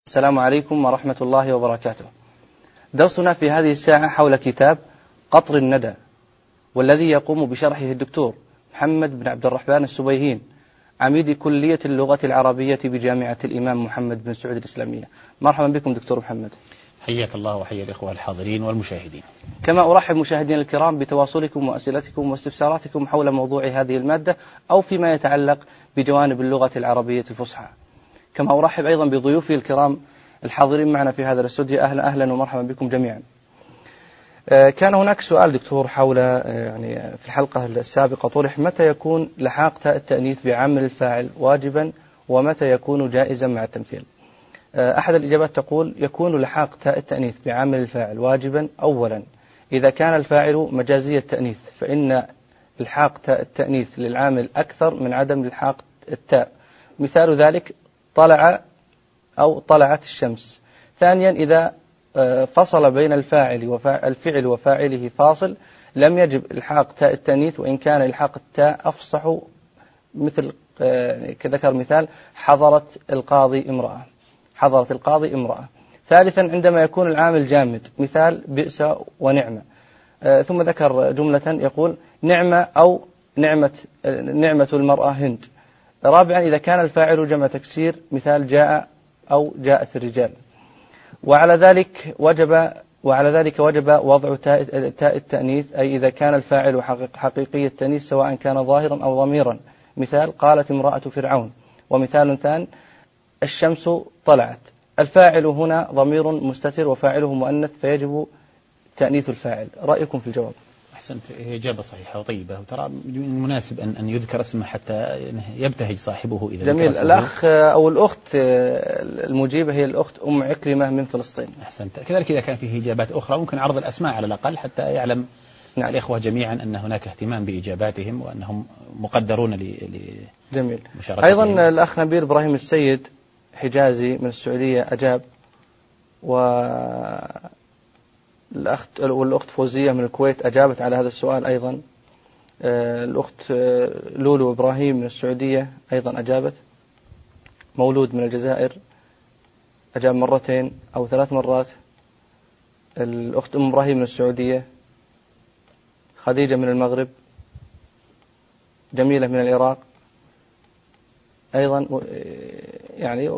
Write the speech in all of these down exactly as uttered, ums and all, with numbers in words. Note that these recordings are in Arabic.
السلام عليكم ورحمة الله وبركاته. درسنا في هذه الساعة حول كتاب قطر الندى، والذي يقوم بشرحه الدكتور محمد بن عبد الرحمن السبيهين، عميد كلية اللغة العربية بجامعة الإمام محمد بن سعود الإسلامية. مرحبا بكم دكتور محمد. حياك الله وحيا الإخوة الحاضرين والمشاهدين. كما أرحب مشاهدينا الكرام بتواصلكم وأسئلتكم واستفساراتكم حول موضوع هذه المادة أو فيما يتعلق بجوانب اللغة العربية الفصحى. كما أرحب أيضا بضيوفي الكرام الحاضرين معنا في هذا الاستوديو. أهلا أهلا ومرحبا بكم جميعا. كان هناك سؤال دكتور حول يعني في الحلقة السابقة طرح: متى يكون لحاق تاء التأنيث بعامل الفاعل واجبا ومتى يكون جائزا مع التمثيل؟ أحد الإجابات تقول: يكون لحاق تاء التأنيث بعامل الفاعل واجبا أولا إذا كان الفاعل مجازي التأنيث، فإن الحاق تاء التأنيث للعامل أكثر من عدم الحاق التاء. مثال ذلك: طلع أو طلعت الشمس. ثانيا إذا فصل بين الفاعل والفعل وفاعله فاصل لم يجب الحاق تاء التأنيث وإن كان الحاق التاء أفصح، مثل كذكر مثال: حضرت القاضي امرأة. حضرت القاضي امرأة. ثالثا عندما يكون العامل جامد، مثال: بئس ونعمة. ثم ذكر جملة يقول: نعمة أو نعمة نعمة المرأة هند. رابعا إذا كان الفاعل جمع تكسير، مثال: جاء أو جاءت الرجال. وعلى ذلك وجب وعلى ذلك وجب وضع تاء التأنيث، أي إذا كان الفاعل حقيقي التأنيث سواء كان ظاهرا أو ضميرا. مثال: قالت امرأة فرعون. ومثال ثاني: الشمس طلعت. الفاعل هنا ضمير مستتر وفاعله مؤنث فيجب تأنيث الفاعل. رأيكم في الجواب؟ أحسنت، هي إجابة صحيحة وطيبة، وترى من المناسب أن أن يذكر اسمه حتى يبتهج صاحبه إذا جميل. الأخ أو الأخت المجيبة هي الأخت أم عكرمة من فلسطين. أحسنت. كذلك إذا كان فيه إجابات أخرى ممكن عرض الأسماء على الأقل حتى يعلم نعم. الإخوة جميعا أن هناك اهتمام بإجاباتهم وأنهم مقدرون ل جميل. أيضا الأخ نبيل إبراهيم السيد حجازي من السعودية أجاب، والأخت والأخت فوزية من الكويت أجابت على هذا السؤال أيضا. الأخت لولو إبراهيم من السعودية أيضا أجابت. مولود من الجزائر أجاب مرتين أو ثلاث مرات. الأخت أم إبراهيم من السعودية. خديجة من المغرب. جميلة من العراق أيضا، يعني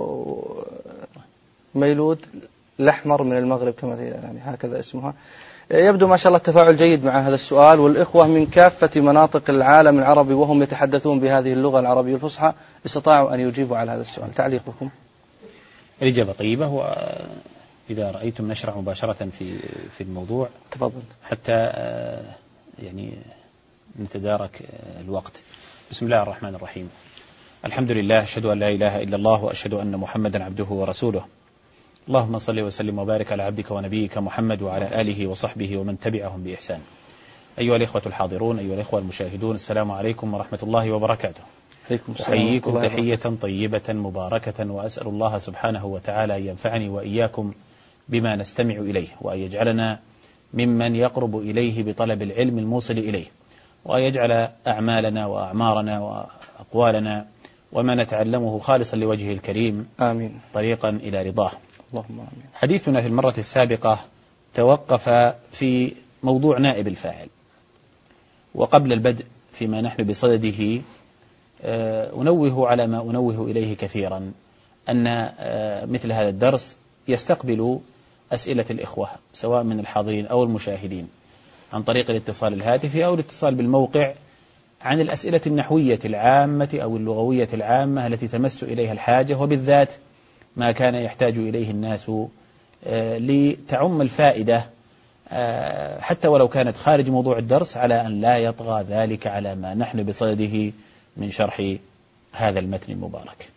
ميلود الأحمر من المغرب كما يعني هكذا اسمها. يبدو ما شاء الله التفاعل جيد مع هذا السؤال، والإخوة من كافة مناطق العالم العربي وهم يتحدثون بهذه اللغة العربية الفصحى استطاعوا أن يجيبوا على هذا السؤال. تعليقكم؟ الإجابة طيبة، وإذا رأيتم نشرع مباشرة في في الموضوع تفضل حتى يعني نتدارك الوقت. بسم الله الرحمن الرحيم. الحمد لله، أشهد أن لا إله إلا الله وأشهد أن محمدا عبده ورسوله. اللهم صل وسلم وبارك على عبدك ونبيك محمد وعلى آله وصحبه ومن تبعهم بإحسان. أيها الإخوة الحاضرون، أيها الإخوة المشاهدون، السلام عليكم ورحمة الله وبركاته. أحييكم تحية طيبة مباركة، وأسأل الله سبحانه وتعالى أن ينفعني وإياكم بما نستمع إليه، وأن يجعلنا ممن يقرب إليه بطلب العلم الموصل إليه، وأن يجعل أعمالنا وأعمارنا وأقوالنا وما نتعلمه خالصا لوجهه الكريم. آمين. طريقا إلى رضاه. اللهم آمين. حديثنا في المرة السابقة توقف في موضوع نائب الفاعل، وقبل البدء فيما نحن بصدده أنوه على ما أنوه إليه كثيرا، أن مثل هذا الدرس يستقبل أسئلة الإخوة سواء من الحاضرين أو المشاهدين عن طريق الاتصال الهاتفي أو الاتصال بالموقع عن الأسئلة النحوية العامة أو اللغوية العامة التي تمس إليها الحاجة، وبالذات ما كان يحتاج إليه الناس لتعم الفائدة حتى ولو كانت خارج موضوع الدرس، على أن لا يطغى ذلك على ما نحن بصدده من شرح هذا المتن المبارك.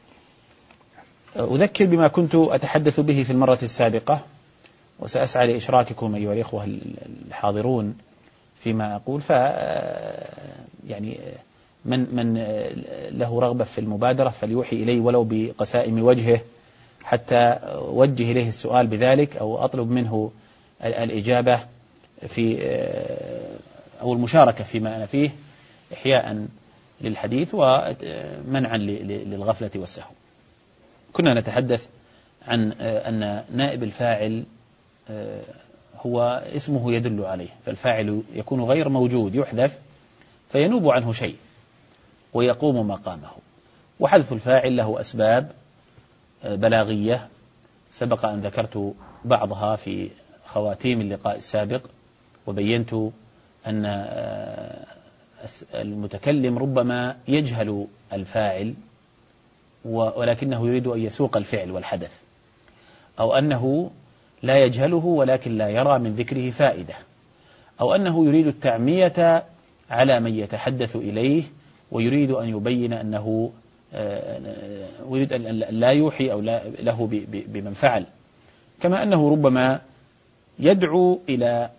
أذكر بما كنت أتحدث به في المرة السابقة، وسأسعى لإشراككم أيها الإخوة الحاضرون فيما أقول. ف يعني من من له رغبة في المبادرة فليوحي إلي ولو بقسائم وجهه حتى أوجه إليه السؤال بذلك، أو أطلب منه الإجابة في أو المشاركة فيما أنا فيه، إحياء للحديث ومنعا للغفلة والسهو. كنا نتحدث عن أن نائب الفاعل هو اسمه يدل عليه، فالفاعل يكون غير موجود يحذف فينوب عنه شيء ويقوم مقامه. وحذف الفاعل له أسباب بلاغية سبق أن ذكرت بعضها في خواتيم اللقاء السابق، وبينت أن المتكلم ربما يجهل الفاعل ولكنه يريد أن يسوق الفعل والحدث، أو أنه لا يجهله ولكن لا يرى من ذكره فائدة، أو أنه يريد التعمية على من يتحدث إليه ويريد أن يبين أنه ويريد أن لا يوحي أو لا له بمن فعل، كما أنه ربما يدعو إلى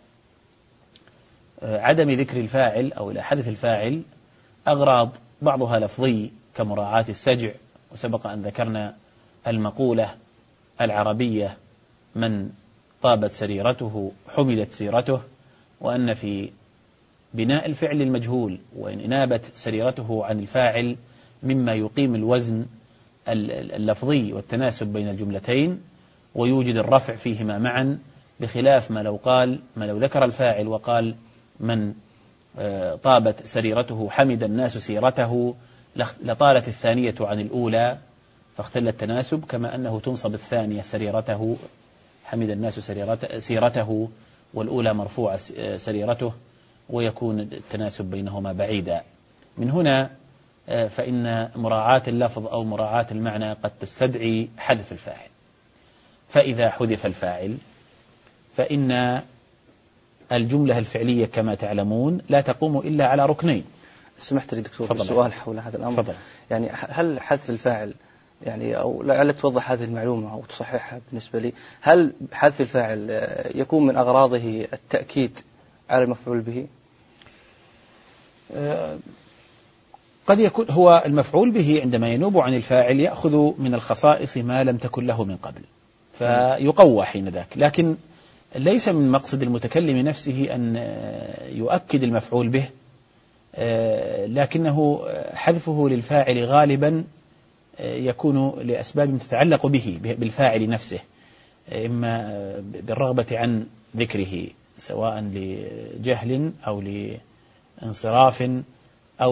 عدم ذكر الفاعل أو إلى حذف الفاعل أغراض بعضها لفظي كمراعاة السجع، وسبق أن ذكرنا المقولة العربية من طابت سريرته حمدت سيرته، وأن في بناء الفعل المجهول وإن نابت سريرته عن الفاعل مما يقيم الوزن اللفظي والتناسب بين الجملتين ويوجد الرفع فيهما معا، بخلاف ما لو قال ما لو ذكر الفاعل وقال من طابت سريرته حمد الناس سيرته لطالت الثانية عن الأولى فاختل التناسب، كما أنه تنصب الثانية سريرته حمد الناس سيرته والأولى مرفوع سريرته ويكون التناسب بينهما بعيدا. من هنا فإن مراعاة اللفظ أو مراعاة المعنى قد تستدعي حذف الفاعل. فإذا حذف الفاعل فإن الجملة الفعلية كما تعلمون لا تقوم إلا على ركنين. سمحت لي دكتور بالسؤال حول هذا الأمر. فضل. يعني هل حذف الفاعل يعني أو لعلك توضح هذه المعلومة أو تصححها بالنسبة لي، هل حذف الفاعل يكون من أغراضه التأكيد على المفعول به؟ أه قد يكون هو المفعول به عندما ينوب عن الفاعل يأخذ من الخصائص ما لم تكن له من قبل فيقوى حين ذاك، لكن ليس من مقصد المتكلم نفسه أن يؤكد المفعول به، لكنه حذفه للفاعل غالبا يكون لأسباب تتعلق به بالفاعل نفسه، إما بالرغبة عن ذكره سواء لجهل أو لانصراف أو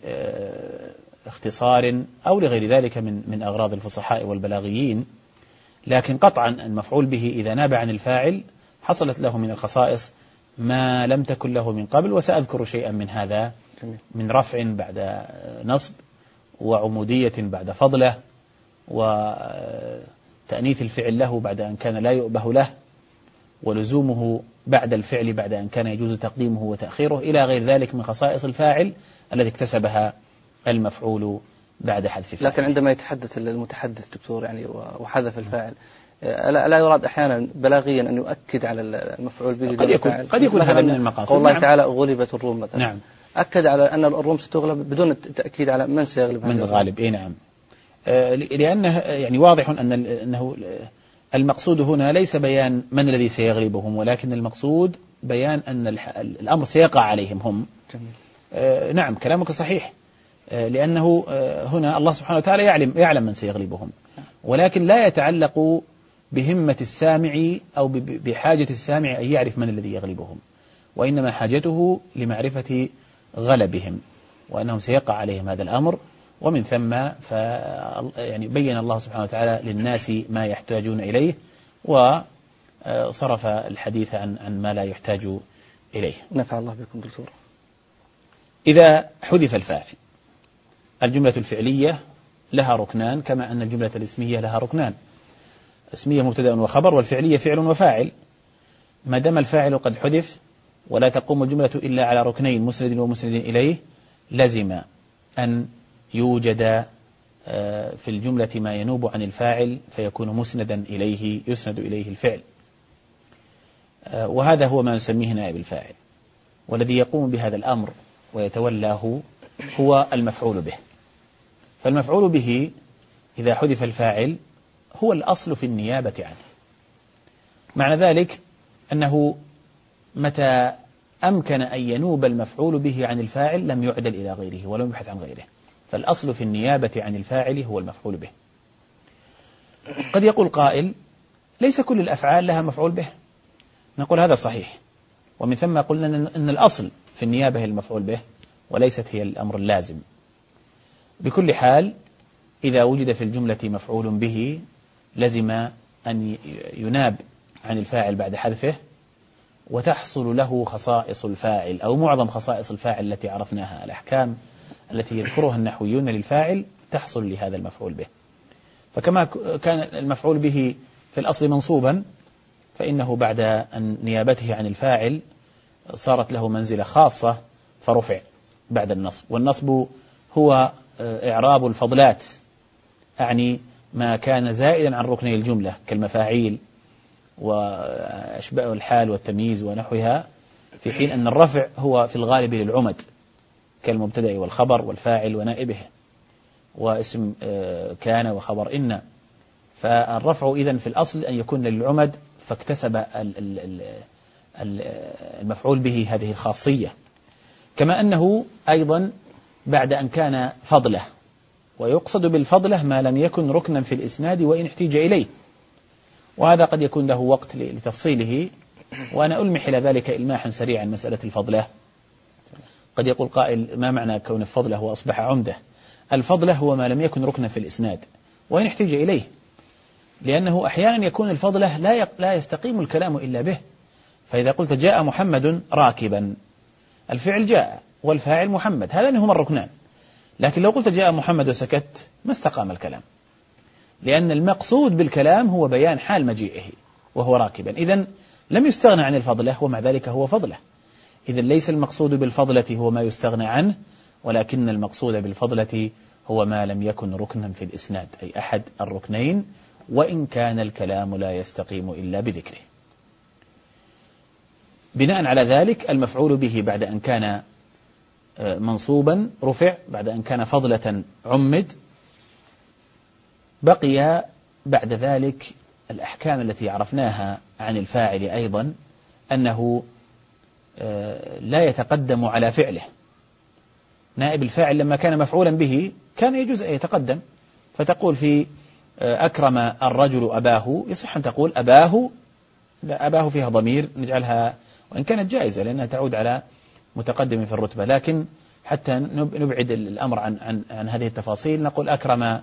لاختصار أو لغير ذلك من من أغراض الفصحاء والبلاغيين. لكن قطعا المفعول به إذا ناب عن الفاعل حصلت له من الخصائص ما لم تكن له من قبل، وسأذكر شيئا من هذا من رفع بعد نصب وعمودية بعد فضله وتأنيث الفعل له بعد أن كان لا يؤبه له ولزومه بعد الفعل بعد أن كان يجوز تقديمه وتأخيره إلى غير ذلك من خصائص الفاعل التي اكتسبها المفعول بعد حذف الفاعل. لكن عندما يتحدث المتحدث دكتور يعني وحذف الفاعل لا يراد أحيانا بلاغيا أن يؤكد على المفعول به؟ قد يكون, قد يكون هذا من المقاصد. قول الله نعم. تعالى غلبت الروم مثلا، نعم. أكد على أن الروم ستغلب بدون التأكيد على من سيغلب من الغالب. إيه نعم، لأنه يعني واضح أن أنه المقصود هنا ليس بيان من الذي سيغلبهم، ولكن المقصود بيان أن الأمر سيقع عليهم هم. جميل. آه نعم كلامك صحيح، آه لأنه آه هنا الله سبحانه وتعالى يعلم يعلم من سيغلبهم، ولكن لا يتعلق بهمة السامع أو بحاجة السامع أن يعرف من الذي يغلبهم، وإنما حاجته لمعرفة غلبهم وأنهم سيقع عليهم هذا الأمر، ومن ثم ف يعني بين الله سبحانه وتعالى للناس ما يحتاجون إليه وصرف الحديث عن عن ما لا يحتاج إليه. نفع الله بكم دكتور. إذا حذف الفاعل الجملة الفعلية لها ركنان كما أن الجملة الاسمية لها ركنان، اسمية مبتدأ وخبر والفعلية فعل وفاعل. ما دام الفاعل قد حذف ولا تقوم الجملة إلا على ركنين مسند ومسند إليه لزم أن يوجد في الجملة ما ينوب عن الفاعل فيكون مسندا إليه يسند إليه الفعل، وهذا هو ما نسميه نائب الفاعل، والذي يقوم بهذا الأمر ويتولاه هو المفعول به. فالمفعول به إذا حذف الفاعل هو الأصل في النيابة عنه، معنى ذلك أنه متى أمكن أن ينوب المفعول به عن الفاعل لم يعدل إلى غيره ولم يبحث عن غيره، فالأصل في النيابة عن الفاعل هو المفعول به. قد يقول قائل ليس كل الأفعال لها مفعول به، نقول هذا صحيح، ومن ثم قلنا أن الأصل في النيابة المفعول به وليست هي الأمر اللازم. بكل حال إذا وجد في الجملة مفعول به لزم أن يناب عن الفاعل بعد حذفه، وتحصل له خصائص الفاعل أو معظم خصائص الفاعل التي عرفناها، الأحكام التي يذكرها النحويون للفاعل تحصل لهذا المفعول به. فكما كان المفعول به في الأصل منصوبا، فإنه بعد أن نيابته عن الفاعل صارت له منزلة خاصة فرفع بعد النصب. والنصب هو إعراب الفضلات، أعني ما كان زائدا عن ركني الجملة كالمفاعيل وأشباه الحال والتمييز ونحوها، في حين أن الرفع هو في الغالب للعمد كالمبتدأ والخبر والفاعل ونائبه واسم كان وخبر إن. فالرفع إذن في الأصل أن يكون للعمد، فاكتسب المفعول به هذه الخاصية. كما أنه أيضا بعد أن كان فضله، ويقصد بالفضله ما لم يكن ركنا في الإسناد وإن احتيج إليه، وهذا قد يكون له وقت لتفصيله، وأنا ألمح إلى ذلك إلماحا سريعا. مسألة الفضله قد يقول قائل ما معنى كون الفضله وأصبح عمده؟ الفضله هو ما لم يكن ركنا في الإسناد وإن احتيج إليه، لأنه أحيانا يكون الفضله لا لا يستقيم الكلام إلا به. فإذا قلت جاء محمد راكبا، الفعل جاء والفاعل محمد، هذان هما الركنان. لكن لو قلت جاء محمد وسكت ما استقام الكلام، لأن المقصود بالكلام هو بيان حال مجيئه وهو راكبا. إذن لم يستغنى عن الفضلة ومع ذلك هو فضلة. إذن ليس المقصود بالفضلة هو ما يستغنى عنه، ولكن المقصود بالفضلة هو ما لم يكن ركنا في الإسناد، أي أحد الركنين، وإن كان الكلام لا يستقيم إلا بذكره. بناء على ذلك المفعول به بعد أن كان منصوبا رفع، بعد أن كان فضلة عمد. بقي بعد ذلك الأحكام التي عرفناها عن الفاعل أيضا، أنه لا يتقدم على فعله. نائب الفاعل لما كان مفعولا به كان يجوز أن يتقدم، فتقول في أكرم الرجل أباه، يصح أن تقول أباه، لا أباه فيها ضمير نجعلها وإن كانت جائزة لأنها تعود على متقدم في الرتبة، لكن حتى نبعد الأمر عن, عن, عن هذه التفاصيل نقول أكرم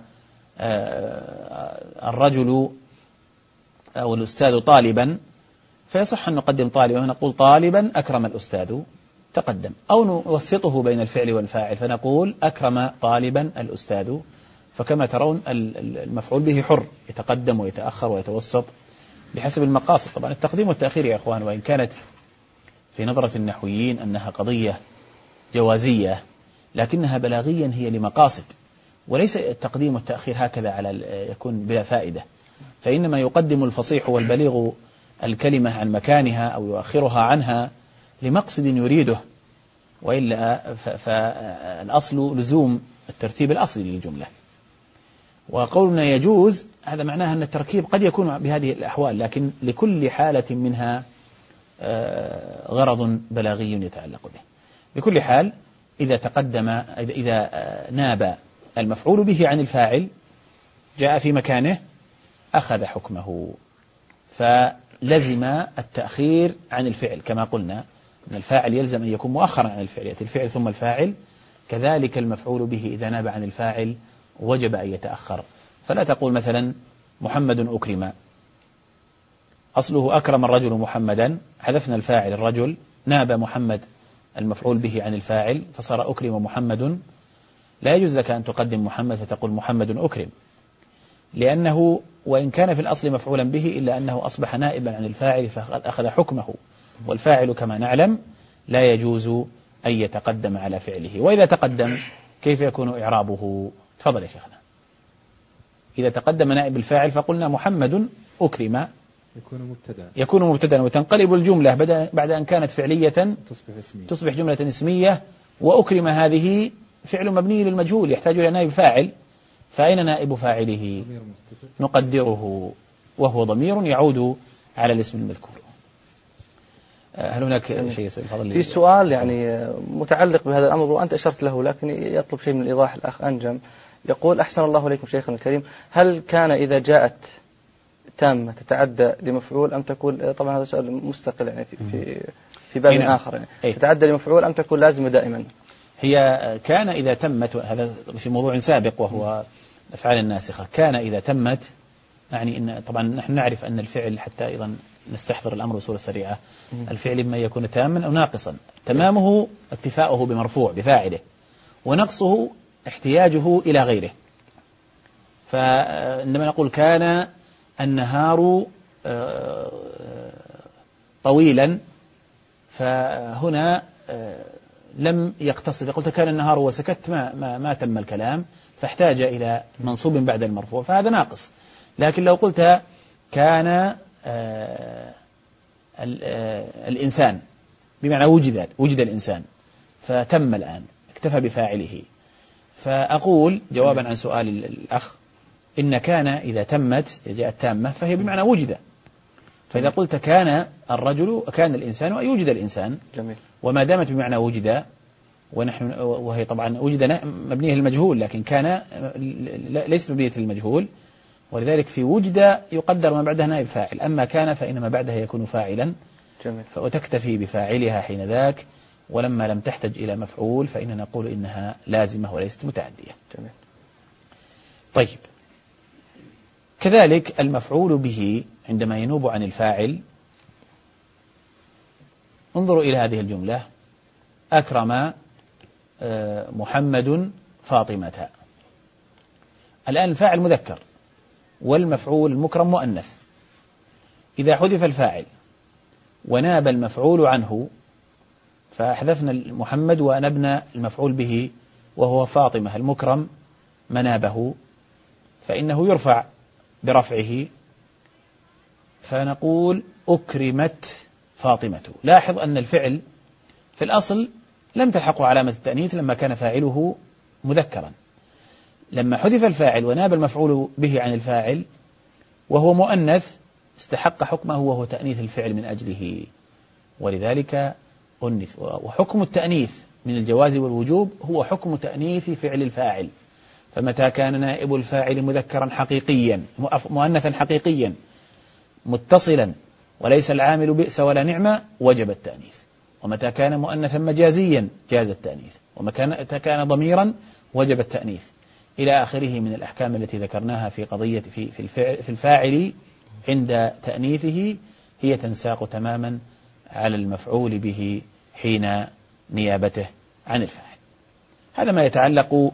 الرجل أو الأستاذ طالبا، فيصح أن نقدم طالبا ونقول طالبا أكرم الأستاذ تقدم، أو نوسطه بين الفعل والفاعل فنقول أكرم طالبا الأستاذ. فكما ترون المفعول به حر، يتقدم ويتأخر ويتوسط بحسب المقاصد. طبعا التقديم والتأخير يا أخوان وإن كانت في نظرة النحويين أنها قضية جوازية، لكنها بلاغيا هي لمقاصد، وليس التقديم والتأخير هكذا على يكون بلا فائدة. فإنما يقدم الفصيح والبليغ الكلمة عن مكانها أو يؤخرها عنها لمقصد يريده، وإلا فالأصل لزوم الترتيب الأصلي للجملة. وقولنا يجوز هذا معناه أن التركيب قد يكون بهذه الأحوال، لكن لكل حالة منها غرض بلاغي يتعلق به. بكل حال إذا تقدم إذا ناب المفعول به عن الفاعل جاء في مكانه أخذ حكمه، فلزم التأخير عن الفعل. كما قلنا أن الفاعل يلزم أن يكون مؤخرا عن الفعل، يأتي الفعل ثم الفاعل، كذلك المفعول به إذا ناب عن الفاعل وجب أن يتأخر. فلا تقول مثلا محمد أكرم، أصله أكرم الرجل محمدا، حذفنا الفاعل الرجل، ناب محمد المفعول به عن الفاعل فصار أكرم محمد. لا يجوز لك أن تقدم محمد فتقول محمد أكرم، لأنه وإن كان في الأصل مفعولا به إلا أنه أصبح نائبا عن الفاعل فأخذ حكمه، والفاعل كما نعلم لا يجوز أن يتقدم على فعله. وإذا تقدم كيف يكون إعرابه؟ تفضل يا شيخنا. إذا تقدم نائب الفاعل فقلنا محمد أكرم يكون مبتدا يكون مبتدا وتنقلب الجملة بعد أن كانت فعلية تصبح اسمية تصبح جملة اسمية. وأكرم هذه فعل مبني للمجهول يحتاج إلى نائب فاعل، فأين نائب فاعله؟ نقدره وهو ضمير يعود على الاسم المذكور. هل هناك شيء يفضل؟ في سؤال يعني متعلق بهذا الأمر وأنت أشرت له، لكن يطلب شيء من الإيضاح الأخ أنجم. يقول أحسن الله إليكم شيخنا الكريم، هل كان إذا جاءت تامة تتعدى لمفعول أم تكون، طبعا هذا سؤال مستقل يعني في في, في باب نعم. آخر يعني أي. تتعدى لمفعول أم تكون لازمة دائما؟ هي كان إذا تمت، هذا في موضوع سابق وهو الأفعال الناسخة، كان إذا تمت يعني إن طبعا نحن نعرف أن الفعل حتى أيضا نستحضر الأمر بصورة سريعة، الفعل إما يكون تاما أو ناقصا، تمامه اكتفاؤه بمرفوع بفاعله، ونقصه احتياجه إلى غيره. فعندما نقول كان النهار طويلا، فهنا لم يقتصد، قلت كان النهار وسكت ما, ما, ما تم الكلام، فاحتاج إلى منصوب بعد المرفوع، فهذا ناقص. لكن لو قلت كان الإنسان بمعنى وجد وجد الإنسان فتم الآن، اكتفى بفاعله، فأقول جوابا عن سؤال الأخ إن كان إذا تمت جاءت تامة فهي بمعنى وجد. فإذا قلت كان الرجل كان الإنسان أي وجد الإنسان. جميل. وما دامت بمعنى وجد، ونحن وهي طبعا وجد مبنية للمجهول، لكن كان ليست مبنية للمجهول، ولذلك في وجد يقدر ما بعدها نائب فاعل، أما كان فإن ما بعدها يكون فاعلا. جميل. وتكتفي بفاعلها حين ذاك، ولما لم تحتج إلى مفعول فإننا نقول إنها لازمة وليست متعدية. جميل. طيب، كذلك المفعول به عندما ينوب عن الفاعل، انظروا إلى هذه الجملة: أكرم محمد فاطمة. الآن الفاعل مذكر والمفعول المكرم مؤنث. إذا حذف الفاعل وناب المفعول عنه، فأحذفنا محمد وأنبنا المفعول به وهو فاطمة المكرم منابه، فإنه يرفع برفعه، فنقول أكرمت فاطمة. لاحظ أن الفعل في الأصل لم تلحقه علامة التأنيث لما كان فاعله مذكرا. لما حذف الفاعل وناب المفعول به عن الفاعل وهو مؤنث استحق حكمه وهو تأنيث الفعل من أجله، ولذلك أنث. وحكم التأنيث من الجواز والوجوب هو حكم تأنيث فعل الفاعل، فمتى كان نائب الفاعل مذكرا حقيقيا مؤنثا حقيقيا متصلا وليس العامل بئس ولا نعمة وجب التأنيث، ومتى كان مؤنثا مجازيا جاز التأنيث، ومتى كان ضميرا وجب التأنيث، إلى آخره من الأحكام التي ذكرناها في قضية في في الفعل في الفاعل عند تأنيثه، هي تنساق تماما على المفعول به حين نيابته عن الفاعل. هذا ما يتعلق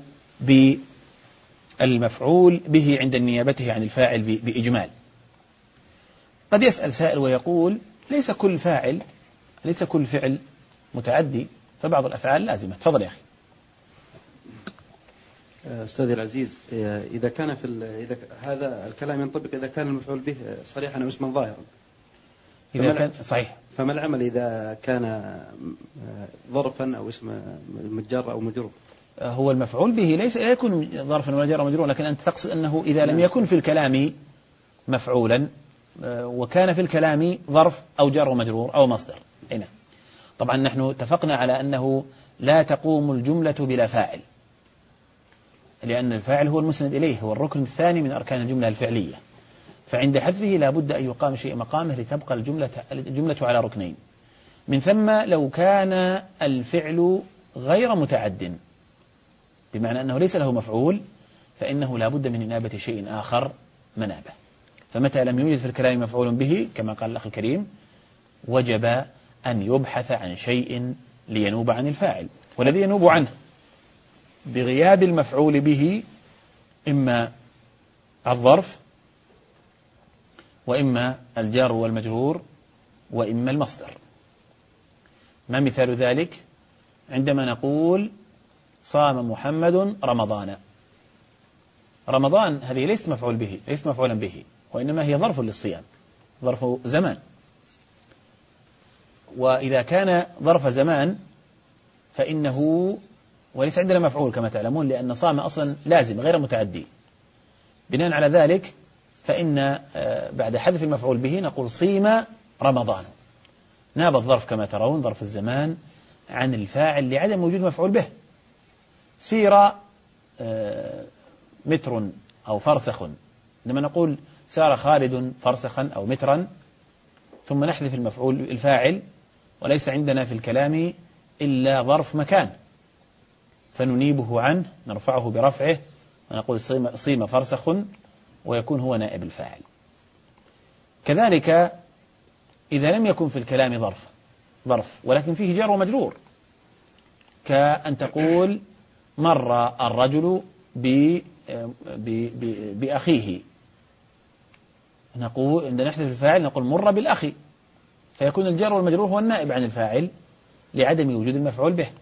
بالمفعول به عند نيابته عن الفاعل بإجمال. قد يسأل سائل ويقول: ليس كل فاعل ليس كل فعل متعدي، فبعض الأفعال لازمة. تفضل يا أخي. أستاذي العزيز، إذا كان في إذا هذا الكلام ينطبق إذا كان المفعول به صريحا أو اسما ظاهرا. إذا كان صحيح. فما العمل إذا كان ظرفا أو اسم مجر أو مجرور؟ هو المفعول به ليس لا يكون ظرفا ولا جرا مجرورا، لكن أنت تقصد أنه إذا لم يكن في الكلام مفعولا وكان في الكلام ظرف أو جر ومجرور أو مصدر. هنا طبعا نحن اتفقنا على أنه لا تقوم الجملة بلا فاعل، لأن الفاعل هو المسند إليه، هو الركن الثاني من أركان الجملة الفعلية، فعند حذفه لا بد أن يقام شيء مقامه لتبقى الجملة الجملة على ركنين. من ثم لو كان الفعل غير متعد بمعنى أنه ليس له مفعول، فإنه لا بد من إنابة شيء آخر منابه. فمتى لم يوجد في الكلام مفعول به كما قال الأخ الكريم وجب أن يبحث عن شيء لينوب عن الفاعل، والذي ينوب عنه بغياب المفعول به إما الظرف وإما الجار والمجرور وإما المصدر. ما مثال ذلك؟ عندما نقول صام محمد رمضان. رمضان هذه ليست مفعول به، ليست مفعولا به، وإنما هي ظرف للصيام، ظرف زمان. وإذا كان ظرف زمان فإنه وليس عندنا مفعول كما تعلمون، لأن صام أصلا لازم غير متعدي. بناء على ذلك فإن بعد حذف المفعول به نقول صيم رمضان. ناب الظرف كما ترون ظرف الزمان عن الفاعل لعدم وجود مفعول به. سير متر أو فرسخ، لما نقول سار خالد فرسخا أو مترا ثم نحذف المفعول الفاعل، وليس عندنا في الكلام إلا ظرف مكان، فننيبه عنه، نرفعه برفعه ونقول صيم, صيم فرسخ، ويكون هو نائب الفاعل. كذلك إذا لم يكن في الكلام ظرف ظرف ولكن فيه جار ومجرور، كأن تقول مر الرجل ب بأخيه، نقول عندما نحذف الفاعل نقول مر بالأخي، فيكون الجار والمجرور هو النائب عن الفاعل لعدم وجود المفعول به.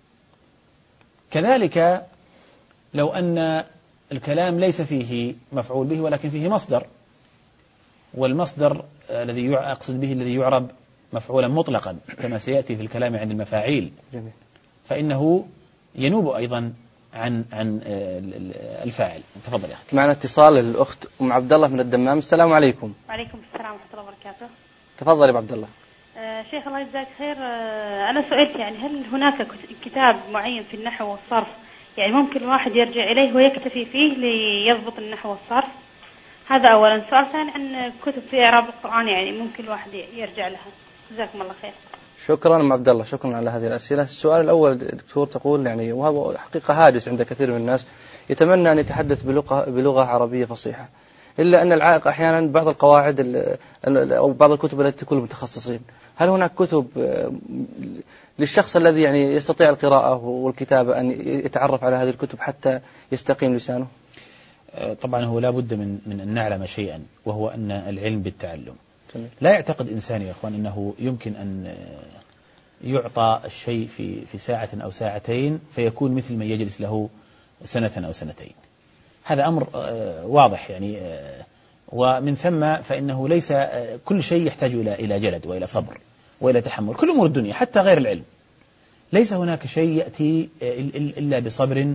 كذلك لو أن الكلام ليس فيه مفعول به ولكن فيه مصدر، والمصدر الذي أقصد به الذي يعرب مفعولا مطلقا كما سيأتي في الكلام عن المفاعيل، فإنه ينوب أيضا عن عن الفاعل. تفضل يا أخي. معنا اتصال الأخت أم عبد الله من الدمام. السلام عليكم. وعليكم السلام ورحمة الله وبركاته. تفضل يا عبد الله. آه شيخ الله يجزاك خير. آه أنا سئلت يعني هل هناك كتاب معين في النحو والصرف يعني ممكن الواحد يرجع إليه ويكتفي فيه ليضبط النحو والصرف؟ هذا أولا. سؤال ثاني عن كتب في إعراب القرآن يعني ممكن الواحد يرجع لها. جزاكم الله خير. شكرا أم عبد الله، شكرا على هذه الأسئلة. السؤال الأول دكتور تقول يعني، وهذا حقيقة هاجس عند كثير من الناس، يتمنى أن يتحدث بلغة, بلغة عربية فصيحة، إلا أن العائق أحيانا بعض القواعد أو بعض الكتب التي تكون متخصصين. هل هناك كتب للشخص الذي يعني يستطيع القراءة والكتابة أن يتعرف على هذه الكتب حتى يستقيم لسانه؟ طبعا هو لا بد من من أن نعلم شيئا، وهو أن العلم بالتعلم. لا يعتقد إنسان يا أخوان أنه يمكن أن يعطى الشيء في في ساعة أو ساعتين فيكون مثل من يجلس له سنة أو سنتين. هذا أمر واضح يعني، ومن ثم فإنه ليس كل شيء يحتاج إلى إلى جلد وإلى صبر وإلى تحمل. كل أمور الدنيا حتى غير العلم ليس هناك شيء يأتي إلا بصبر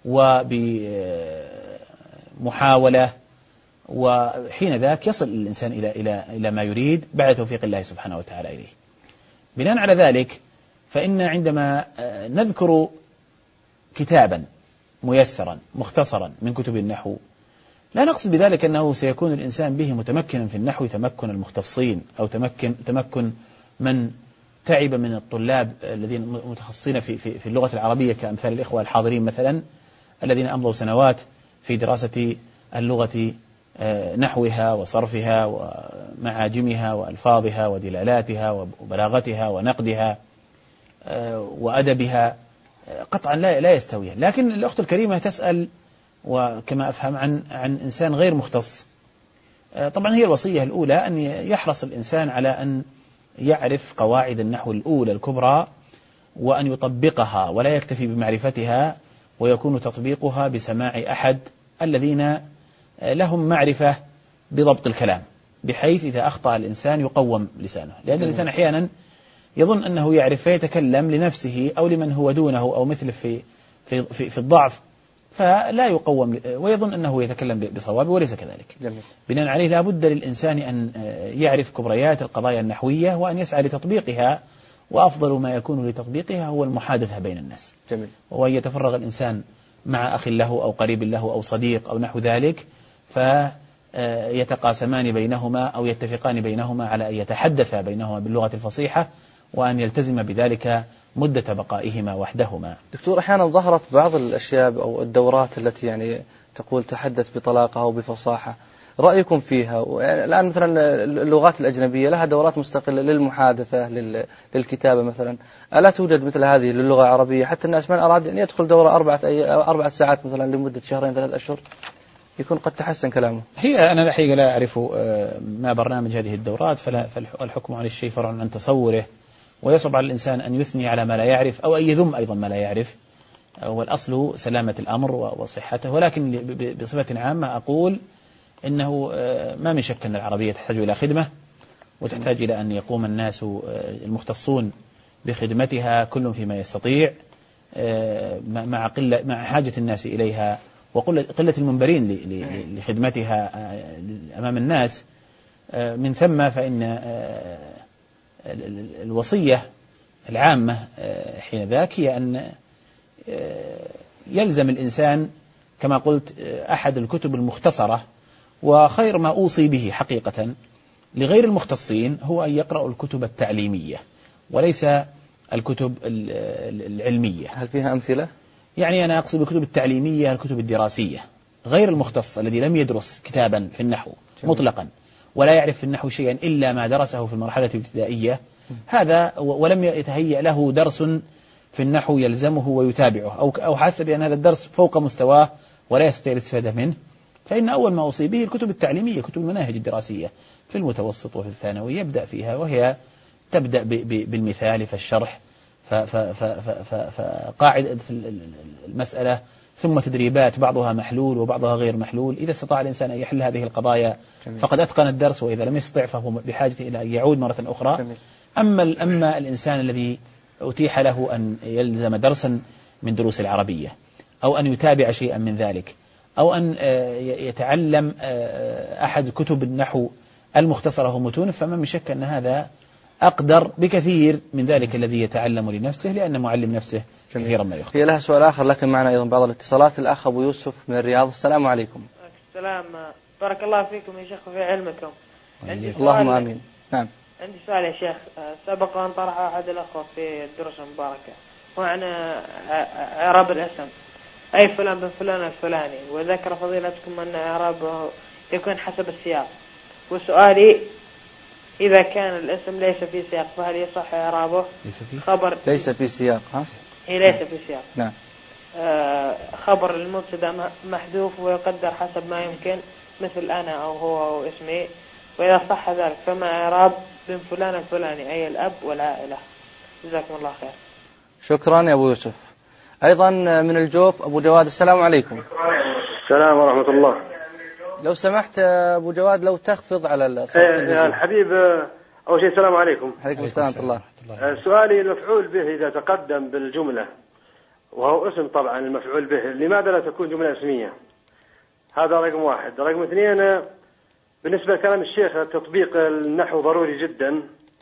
وبمحاولة، وحين ذاك يصل الإنسان إلى إلى إلى ما يريد بعد توفيق الله سبحانه وتعالى إليه. بناء على ذلك فإن عندما نذكر كتابا ميسرا مختصرا من كتب النحو لا نقصد بذلك أنه سيكون الإنسان به متمكنا في النحو تمكن المختصين أو تمكن تمكن من تعب من الطلاب الذين متخصصين في في في اللغة العربية كأمثال الإخوة الحاضرين مثلا الذين أمضوا سنوات في دراسة اللغة نحوها وصرفها ومعاجمها وألفاظها ودلالاتها وبلاغتها ونقدها وأدبها، قطعا لا لا يستوي. لكن الأخت الكريمة تسأل وكما أفهم عن عن إنسان غير مختص. طبعا هي الوصية الأولى أن يحرص الإنسان على أن يعرف قواعد النحو الأولى الكبرى وأن يطبقها ولا يكتفي بمعرفتها، ويكون تطبيقها بسماع أحد الذين لهم معرفة بضبط الكلام، بحيث إذا أخطأ الإنسان يقوم لسانه، لأن الإنسان أحيانا يظن أنه يعرف فيتكلم لنفسه أو لمن هو دونه أو مثله في في في, في الضعف، فلا يقوم ويظن أنه يتكلم بصواب وليس كذلك. جميل. بناء عليه لا بد للإنسان أن يعرف كبريات القضايا النحوية وأن يسعى لتطبيقها، وأفضل ما يكون لتطبيقها هو المحادثة بين الناس. جميل. وأن يتفرغ الإنسان مع أخ له أو قريب له أو صديق أو نحو ذلك فيتقاسمان بينهما أو يتفقان بينهما على أن يتحدثا بينهما باللغة الفصيحة، وأن يلتزم بذلك مدة بقائهما وحدهما. دكتور، أحيانا ظهرت بعض الأشياء أو الدورات التي يعني تقول تحدث بطلاقة أو بفصاحة، رأيكم فيها؟ يعني الآن مثلا اللغات الأجنبية لها دورات مستقلة للمحادثة للكتابة مثلا، ألا توجد مثل هذه للغة العربية حتى الناس من أراد أن يدخل دورة أربعة أربعة ساعات مثلا لمدة شهرين ثلاث أشهر يكون قد تحسن كلامه؟ هي أنا الحقيقة لا أعرف ما برنامج هذه الدورات، فلا فالحكم عن الشيء فرع عن تصوره، ويصعب على الإنسان أن يثني على ما لا يعرف أو أن يذم أيضا ما لا يعرف، والأصل سلامة الأمر وصحته. ولكن بصفة عامة أقول إنه ما من شك أن العربية تحتاج إلى خدمة، وتحتاج إلى أن يقوم الناس المختصون بخدمتها كل فيما يستطيع، مع قلة مع حاجة الناس إليها وقلة المنبرين لخدمتها أمام الناس. من ثم فإن الوصية العامة حين ذاك هي أن يلزم الإنسان كما قلت أحد الكتب المختصرة، وخير ما أوصي به حقيقة لغير المختصين هو أن يقرأوا الكتب التعليمية وليس الكتب العلمية. هل فيها أمثلة؟ يعني أنا أقصد بالكتب التعليمية الكتب الدراسية، غير المختص الذي لم يدرس كتابا في النحو مطلقا ولا يعرف في النحو شيئا إلا ما درسه في المرحلة الابتدائية، هذا ولم يتهيأ له درس في النحو يلزمه ويتابعه، أو أو حسب أن هذا الدرس فوق مستواه ولا يستطيع الاستفادة منه، فإن أول ما أوصي به الكتب التعليمية، كتب المناهج الدراسية في المتوسط وفي الثانوي يبدأ فيها، وهي تبدأ بالمثال فالشرح فقاعدة المسألة، ثم تدريبات بعضها محلول وبعضها غير محلول. إذا استطاع الإنسان أن يحل هذه القضايا جميل. فقد أتقن الدرس، وإذا لم يستطع فهو بحاجة إلى أن يعود مرة أخرى جميل. أما أما الإنسان الذي أتيح له أن يلزم درسا من دروس العربية أو أن يتابع شيئا من ذلك أو أن يتعلم أحد كتب النحو المختصرة ومتونه، فما من شك أن هذا أقدر بكثير من ذلك الذي يتعلم لنفسه، لأن معلم نفسه جميل. كثيرا ما يخطئ. هي لها سؤال آخر لكن معنا أيضا بعض الاتصالات. الأخ أبو يوسف من الرياض. السلام عليكم. السلام، بارك الله فيكم يا شيخ وفي علمكم. عندي اللهم آمين. نعم. عندي سؤال يا شيخ، سبق أن طرح أحد الأخوة في الدروس المباركة وعن إعراب الاسم، أي فلان بن فلان الفلاني، وذكر فضيلتكم أن إعرابه يكون حسب السياق. وسؤالي إذا كان الاسم ليس في سياق فهل يصح إعرابه؟ ليس في خبر ليس في سياق ها؟ هي ليس في سياق. نعم. آه خبر المبتدا محذوف ويقدر حسب ما يمكن، مثل أنا أو هو أو اسمي، وإذا صح ذلك فما إعراب بن فلان الفلاني أي الأب والعائلة؟ جزاكم الله خير. شكرا يا أبو يوسف. أيضا من الجوف أبو جواد. السلام عليكم. السلام ورحمة الله. لو سمحت أبو جواد لو تخفض على الصوت. يا الحبيب، أول شيء السلام عليكم. عليكم السلام ورحمة الله. سؤالي المفعول به إذا تقدم بالجملة وهو اسم طبعا المفعول به، لماذا لا تكون جملة اسمية؟ هذا رقم واحد. رقم اثنين، بالنسبة لكلام الشيخ تطبيق النحو ضروري جدا،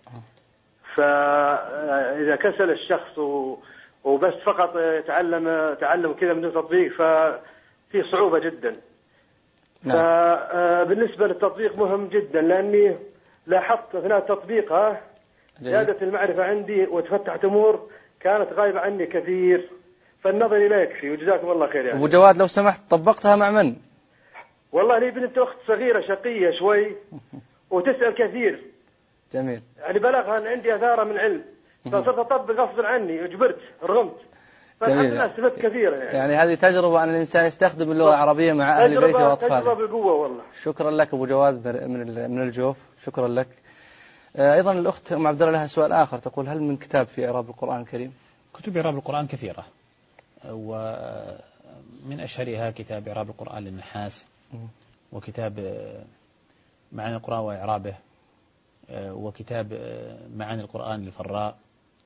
فإذا كسل الشخص وبس فقط يتعلم تعلم كذا من دون تطبيق ففي صعوبة جدا. نعم. فبالنسبة للتطبيق مهم جدا، لأني لاحظت أثناء تطبيقها زادت المعرفة عندي وتفتحت أمور كانت غايبة عني كثير، فالنظر لا يكفي. وجزاكم الله خير. يعني أبو جواد لو سمحت طبقتها مع من؟ والله لي بنت أخت صغيرة شقية شوي وتسأل كثير. جميل. يعني بلغها أن عندي أثارة من علم، فصرت أطبق غصبا عني، اجبرت رغمت، فالحمد لله استفدت كثيرا. يعني. يعني هذه تجربة أن الإنسان يستخدم اللغة العربية مع أهل بيته وأطفاله. تجربة بقوة والله. شكرا لك أبو جواد من من الجوف، شكرا لك. أيضا الأخت أم عبد الله لها سؤال آخر، تقول هل من كتاب في إعراب القرآن الكريم؟ كتب إعراب القرآن كثيرة، ومن أشهرها كتاب إعراب القرآن للنحاس، وكتاب معاني القرآن وإعرابه، وكتاب معاني القرآن للفراء،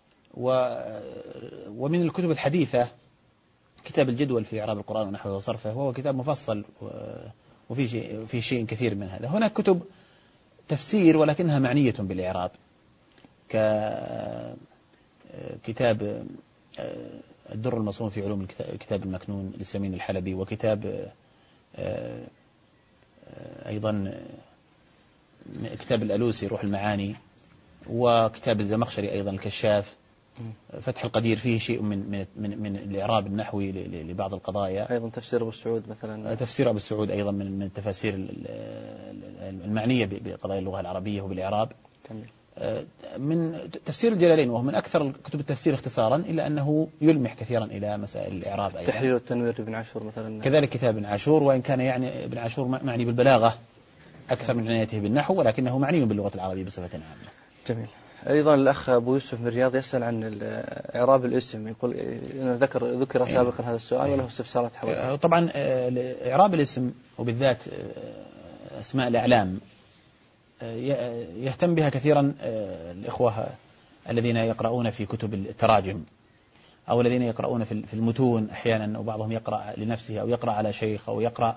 ومن الكتب الحديثة كتاب الجدول في إعراب القرآن ونحوه وصرفه، وهو كتاب مفصل وفي شيء في شيء كثير من هذا. هناك كتب تفسير ولكنها معنية بالإعراب، ككتاب الدر المصون في علوم الكتاب المكنون للسمين الحلبي، وكتاب أيضا كتاب الألوسي روح المعاني، وكتاب الزمخشري أيضا الكشاف، فتح القدير فيه شيء من من من, من الإعراب النحوي لبعض القضايا. أيضا تفسير أبو السعود مثلا. تفسير أبو السعود أيضا من من التفاسير المعنية بقضايا اللغة العربية وبالإعراب. من تفسير الجلالين وهو من أكثر كتب التفسير اختصارا، إلا أنه يلمح كثيرا إلى مسائل الإعراب أيضا. تحرير التنوير لابن عاشور مثلا. كذلك كتاب ابن عاشور، وإن كان يعني ابن عاشور معني بالبلاغة أكثر من عنايته بالنحو، ولكنه معني باللغة العربية بصفة عامة. جميل. أيضا الأخ أبو يوسف من الرياض يسأل عن إعراب الاسم، يقول ذكر ذكر سابقا هذا السؤال وله استفسارات حوله. طبعا إعراب الاسم وبالذات أسماء الأعلام يهتم بها كثيرا الإخوة الذين يقرؤون في كتب التراجم أو الذين يقرؤون في المتون أحيانا، وبعضهم يقرأ لنفسه أو يقرأ على شيخ أو يقرأ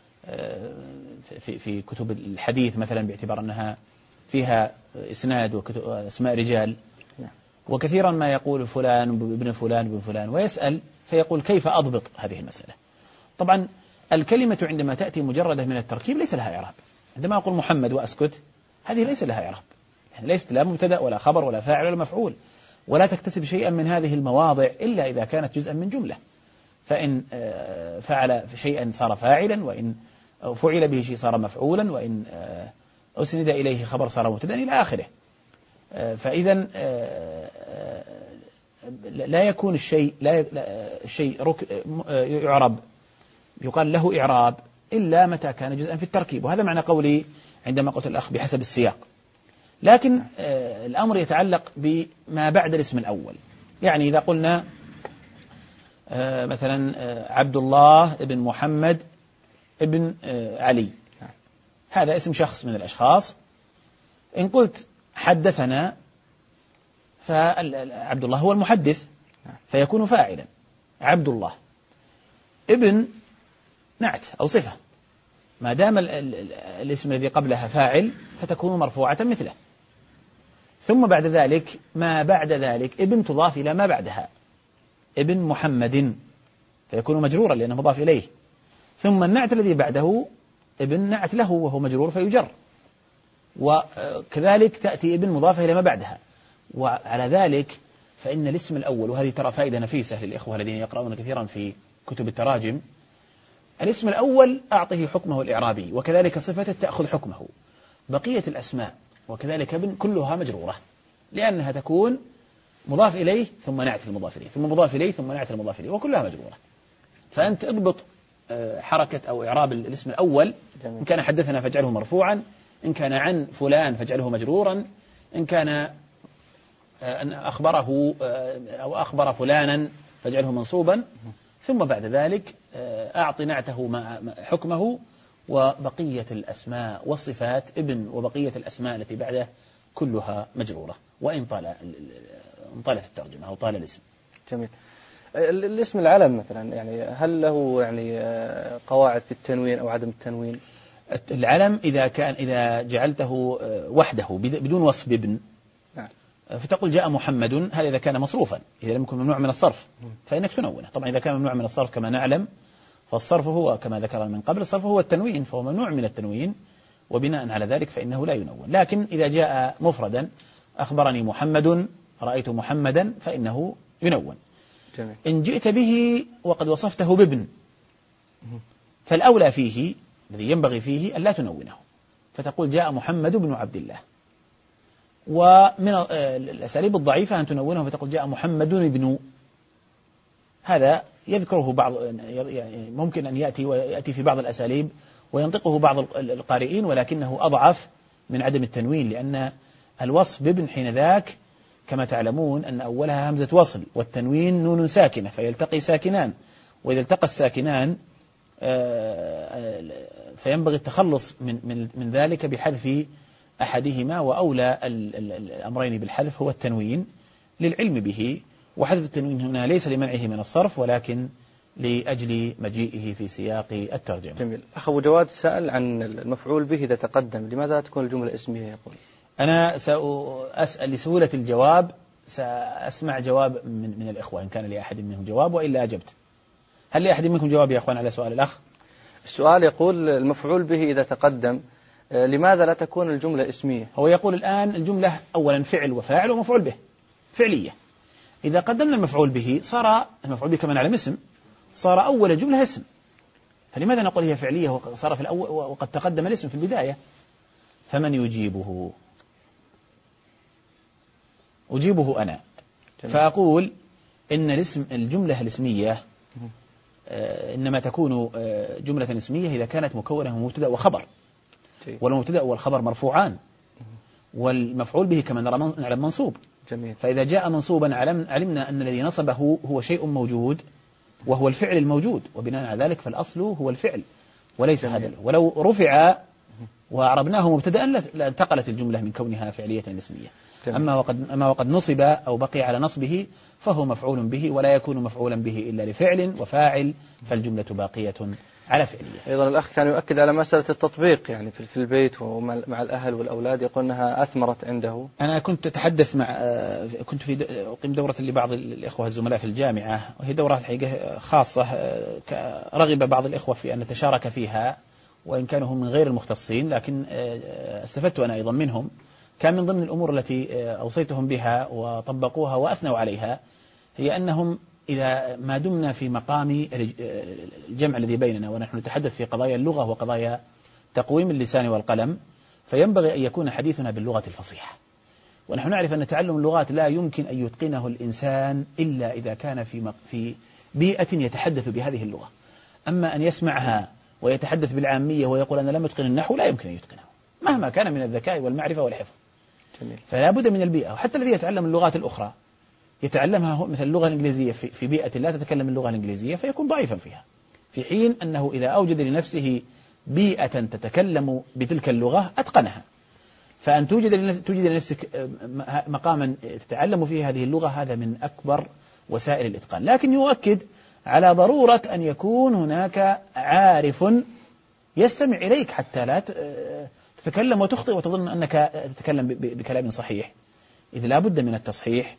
في في كتب الحديث مثلا باعتبار أنها فيها إسناد وأسماء رجال، وكثيرا ما يقول فلان ابن فلان ابن فلان، ويسأل فيقول كيف أضبط هذه المسألة. طبعا الكلمة عندما تأتي مجردة من التركيب ليس لها إعراب. عندما أقول محمد وأسكت هذه ليس لها إعراب، يعني ليست لا مبتدأ ولا خبر ولا فاعل ولا مفعول، ولا تكتسب شيئا من هذه المواضع إلا إذا كانت جزءا من جملة. فإن فعل شيئا صار فاعلا، وإن فعل به شيء صار مفعولا، وإن أسند إليه خبر صار مبتدأ إلى آخره. فإذا لا يكون الشيء لا الشيء يعرب يقال له إعراب إلا متى كان جزءا في التركيب، وهذا معنى قولي عندما قلت الأخ بحسب السياق. لكن الأمر يتعلق بما بعد الاسم الأول. يعني إذا قلنا مثلا عبد الله ابن محمد ابن علي، هذا اسم شخص من الأشخاص. إن قلت حدثنا فعبد الله هو المحدث فيكون فاعلا، عبد الله. ابن نعت أو صفة، ما دام الاسم الذي قبلها فاعل فتكون مرفوعة مثله. ثم بعد ذلك ما بعد ذلك ابن تضاف إلى ما بعدها، ابن محمد فيكون مجرورا لأنه مضاف إليه. ثم النعت الذي بعده ابن نعت له وهو مجرور فيجر، وكذلك تأتي ابن مضافة إلى ما بعدها. وعلى ذلك فإن الاسم الأول، وهذه ترى فائدة نفيسة للإخوة الذين يقرؤون كثيرا في كتب التراجم، الاسم الأول أعطه حكمه الإعرابي، وكذلك صفته تأخذ حكمه. بقية الأسماء وكذلك ابن كلها مجرورة، لأنها تكون مضاف إليه ثم نعت المضاف إليه ثم مضاف إليه ثم نعت المضاف إليه، وكلها مجرورة. فأنت اضبط حركة أو إعراب الاسم الأول. إن كان حدثنا فاجعله مرفوعا، إن كان عن فلان فاجعله مجرورا، إن كان أن أخبره أو أخبر فلانا فاجعله منصوبا. ثم بعد ذلك أعط نعته حكمه، وبقية الأسماء والصفات ابن وبقية الأسماء التي بعده كلها مجرورة، وإن طال طالت الترجمة أو طال الاسم. جميل. الاسم العلم مثلا، يعني هل له يعني قواعد في التنوين أو عدم التنوين؟ العلم إذا كان إذا جعلته وحده بدون وصف ابن، نعم، فتقول جاء محمد، هذا إذا كان مصروفا، إذا لم يكن ممنوع من الصرف فإنك تنونه. طبعا إذا كان ممنوع من الصرف كما نعلم فالصرف هو كما ذكرنا من قبل، الصرف هو التنوين، فهو ممنوع من التنوين، وبناء على ذلك فإنه لا ينون. لكن إذا جاء مفردا أخبرني محمد رأيت محمدا فإنه ينون. جميل. إن جئت به وقد وصفته بابن فالأولى فيه الذي ينبغي فيه أن لا تنونه، فتقول جاء محمد بن عبد الله. ومن الأساليب الضعيفة أن تنونه فتقول جاء محمد بن، هذا يذكره بعض، يعني ممكن أن يأتي ويأتي في بعض الأساليب وينطقه بعض القارئين، ولكنه أضعف من عدم التنوين، لأن الوصف بابن حين ذاك كما تعلمون أن أولها همزة وصل والتنوين نون ساكنة فيلتقي ساكنان، وإذا التقى الساكنان فينبغي التخلص من, من, من ذلك بحذف أحدهما، وأولى الأمرين بالحذف هو التنوين للعلم به. وحذف التنوين هنا ليس لمنعه من الصرف ولكن لأجل مجيئه في سياق الترجمة. جميل. أخ أبو جواد سأل عن المفعول به إذا تقدم لماذا تكون الجملة اسمية؟ يقول أنا سأسأل لسهولة الجواب، سأسمع جواب من, من الإخوة إن كان لأحد منهم جواب، وإلا أجبت. هل لأحد منكم جواب يا أخوان على سؤال الأخ؟ السؤال يقول المفعول به إذا تقدم لماذا لا تكون الجملة اسمية؟ هو يقول الآن الجملة أولا فعل وفاعل ومفعول به فعلية. إذا قدمنا المفعول به صار المفعول به كما نعلم اسم، صار أول الجملة اسم، فلماذا نقول هي فعلية وصار في الأول وقد تقدم الاسم في البداية؟ فمن يجيبه؟ أجيبه أنا. جميل. فأقول إن الاسم الجملة الاسمية إنما تكون جملة اسمية إذا كانت مكونة من مبتدأ وخبر، والمبتدأ والخبر مرفوعان، والمفعول به كما نعلم منصوب. جميل. فإذا جاء منصوبا علمنا أن الذي نصبه هو شيء موجود وهو الفعل الموجود، وبناء على ذلك فالأصل هو الفعل وليس هذا. ولو رفع وأعربناه مبتدأ لانتقلت الجملة من كونها فعلية اسمية. أما وقد, أما وقد نصب أو بقي على نصبه فهو مفعول به، ولا يكون مفعولا به إلا لفعل وفاعل، فالجملة باقية على فعليته. أيضا الأخ كان يؤكد على مسألة التطبيق يعني في البيت ومع الأهل والأولاد، يقول أنها أثمرت عنده. أنا كنت أتحدث مع كنت في أقيم دورة لبعض الإخوة الزملاء في الجامعة، وهي دورة الحقيقة خاصة، رغب بعض الإخوة في أن نتشارك فيها وإن كانوا هم من غير المختصين، لكن استفدت أنا أيضا منهم. كان من ضمن الأمور التي أوصيتهم بها وطبقوها وأثنوا عليها هي أنهم إذا ما دمنا في مقام الجمع الذي بيننا ونحن نتحدث في قضايا اللغة وقضايا تقويم اللسان والقلم، فينبغي أن يكون حديثنا باللغة الفصيحة. ونحن نعرف أن تعلم اللغات لا يمكن أن يتقنه الإنسان إلا إذا كان في في بيئة يتحدث بهذه اللغة. أما أن يسمعها ويتحدث بالعامية ويقول أنا لم أتقن النحو، لا يمكن أن يتقنه مهما كان من الذكاء والمعرفة والحفظ. جميل. فلا بد من البيئة. وحتى الذي يتعلم اللغات الأخرى يتعلمها مثل اللغة الإنجليزية في بيئة لا تتكلم اللغة الإنجليزية فيكون ضعيفا فيها، في حين أنه إذا أوجد لنفسه بيئة تتكلم بتلك اللغة أتقنها. فأن توجد توجد لنفسك مقاما تتعلم فيه هذه اللغة، هذا من أكبر وسائل الإتقان. لكن يؤكد على ضرورة أن يكون هناك عارف يستمع إليك حتى لا تتكلم وتخطئ وتظن أنك تتكلم بكلام صحيح، إذ لا بد من التصحيح.